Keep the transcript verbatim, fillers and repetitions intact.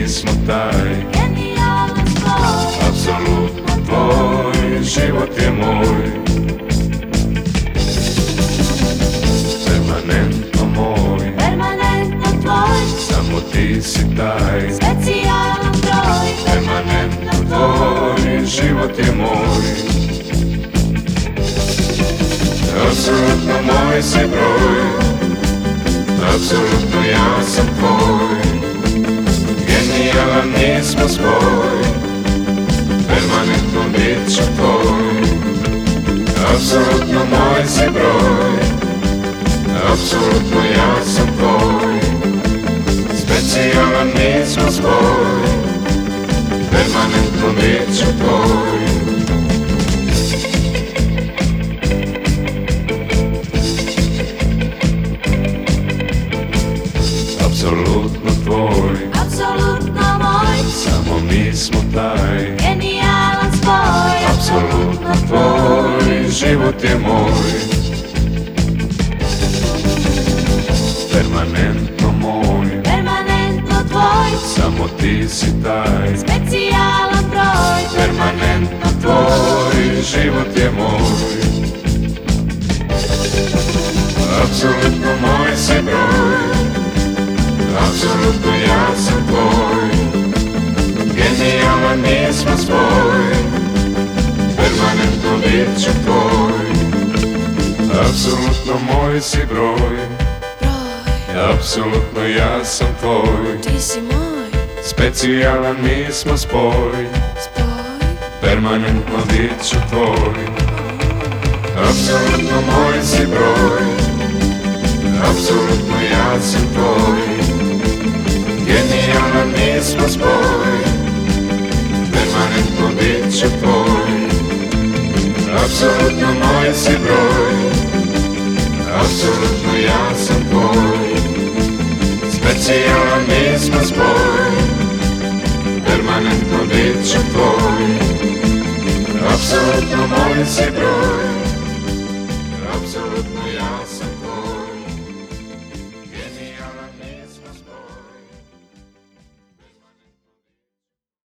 smo taj genijalan spoj. Apsolutno tvoj, život je moj. Permanentno moj, Permanentno tvoj, samo ti si taj specijalan broj. Permanentno tvoj, život je moj. Apsolutno moj si broj, apsolutno ja sam tvoj. Genijalan mi smo spoj, permanentno bit ću tvoj. Apsolutno moj si broj, apsolutno ja sam tvoj. Specijalan mi smo spoj, permanentno bit ću tvoj. Apsolutno tvoj, Apsolutno moj, samo mi smo taj genijalan spoj. Apsolutno tvoj, život je moj. Permanentno moj, Permanentno tvoj, samo ti si taj specijalan broj. Permanentno tvoj, život je moj. Apsolutno moj si broj, apsolutno ja sam tvoj. Genijalan mi smo spoj, permanentno bit ću tvoj. Apsolutno moj si broj, apsolutno ja sam tvoj. Ti si moj Specijalan mi smo spoj, spoj, permanentno bit ću tvoj. Apsolutno moj si broj, apsolutno ja sam tvoj. Genijalan mi smo spoj, permanentno bit ću tvoj. Apsolutno moj si broj, apsolutno ja sam tvoj. Specijalan mi smo spoj, permanentno bit ću tvoj. Apsolutno moj si broj,